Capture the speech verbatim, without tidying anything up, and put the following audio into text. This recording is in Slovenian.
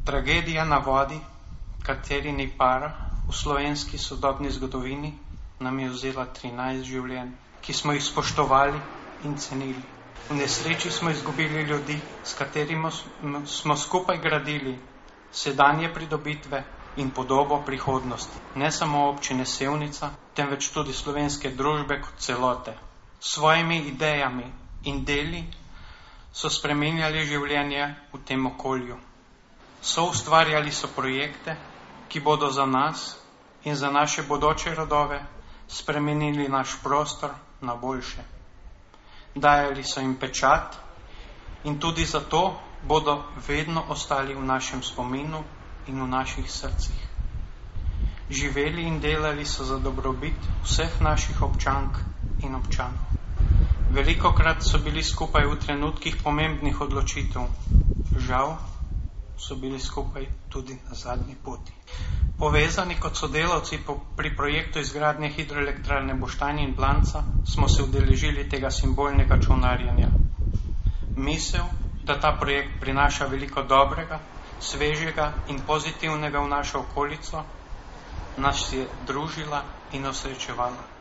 Tragedija na vodi, kateri ni para, v slovenski sodobni zgodovini nam je vzela trinajst življenj, ki smo jih spoštovali in cenili. V nesreči smo izgubili ljudi, s katerimi smo skupaj gradili sedanje pridobitve in podobo prihodnosti. Ne samo občine Sevnica, temveč tudi slovenske družbe kot celote. S svojimi idejami in deli so spreminjali življenje v tem okolju. So ustvarjali so projekte, ki bodo za nas in za naše bodoče rodove spremenili naš prostor na boljše. Dajali so jim pečat in tudi zato bodo vedno ostali v našem spominu in v naših srcih. Živeli in delali so za dobrobit vseh naših občank in občanov. Velikokrat so bili skupaj v trenutkih pomembnih odločitev. Žal so bili skupaj tudi na zadnji poti. Povezani kot sodelavci po, pri projektu izgradnje hidroelektrarne Boštanj in Blanca smo se udeležili tega simbolnega čolnarjenja. Misel, da ta projekt prinaša veliko dobrega, svežega in pozitivnega v našo okolico, nas je družila in osrečevala.